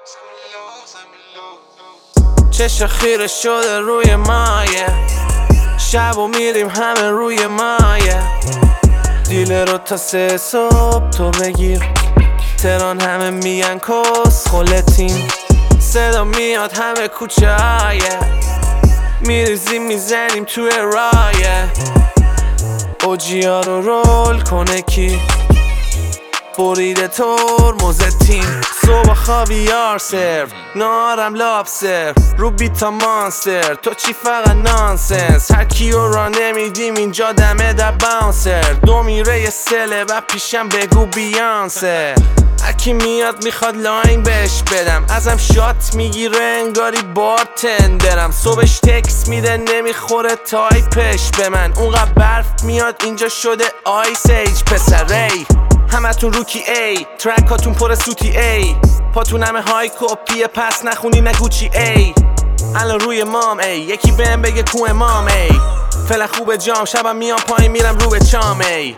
چشم خیره شده روی مایه، شب و میریم همه روی مایه. دیل رو تا 3 صبح تو بگیر، تهران همه میگن کس خلتیم. صدا میاد همه کوچه هایه، میریزیم میزنیم توی رایه. اوجی ها رو رول کنه کی، بریده ترمز تیم. صبح خاویار سرو، نارم لابستر، رو بیتا مانستر. تو چی فقط نانسنس، هر کیو را نمیدیم اینجا دمه در باونسر. دو میره یه سله و پیشم بگو بیانسه. هرکی میاد میخواد لاین بهش بدم، ازم شات میگیره انگاری بارتندرم. صبحش تکس میده نمیخوره تایپش به من، اونقدر برف میاد اینجا شده آیس ایج. پسر همتون روکی ای، ترکاتون پر سوتی ای، پاتون همه های کپیه پس نخونی نگوچی ای. الان روی مام ای، یکی بهم بگه کو امام ای. فعلا خوبه جام، شبم میام پایین میرم رو به چام ای.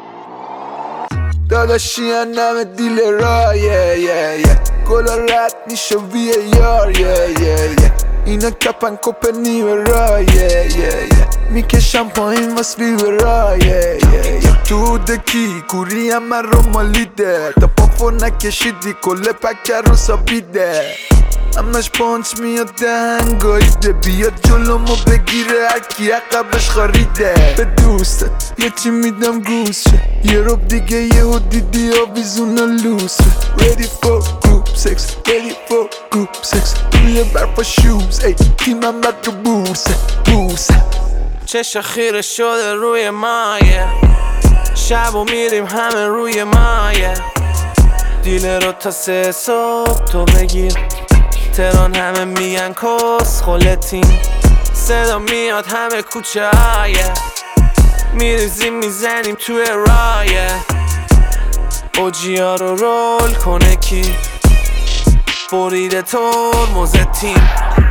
داداشی نم دیل رایه گلا رد میشه وی یار اینا کپن کپ نیمه رایه میکشم پایین واس وی رایه تو دکی کوری هم من رو مالیده، تا پاپو نکشیدی کل پکر رو سابیده. همش پانچ میاد دهنگاییده، بیاد جلومو بگیره هرکی عقبش خاریده. به دوستت یه چی میدم گوشه، یه رب دیگه یهو دیدی آویزونا لوسه. Ready for group sex, ready for group sex. روی برپا شوز ای تیمم بد رو بوسه. چشم خیره شده روی مایه، شب و میریم همه روی مایه. دیل رو تا 3 صبح تو بگیر، تهران همه میگن کس خلتیم. صدا میاد همه کوچه هایه، میریزیم میزنیم توی رایه. اوجی ها رو رول کنه کی، بریده ترمز تیم.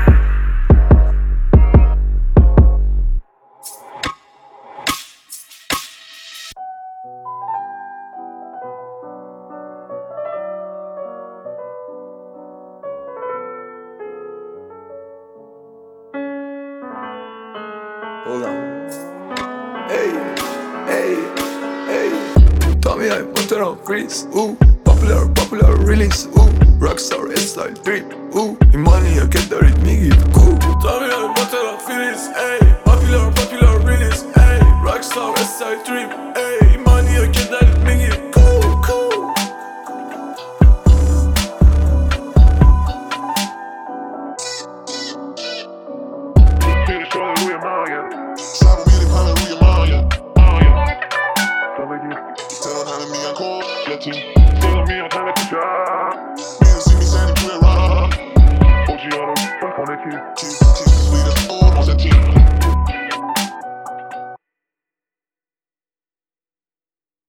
Hold on. Hey. Tommy, I want to freeze. Ooh, popular release. Ooh, rockstar style drip. Ooh, money I get the rhythm give. Cool. Tommy, I want to freeze. Hey, popular release. Hey, rockstar style drip. Hey, money I get the rhythm give. Cool. Tell me I'm trying to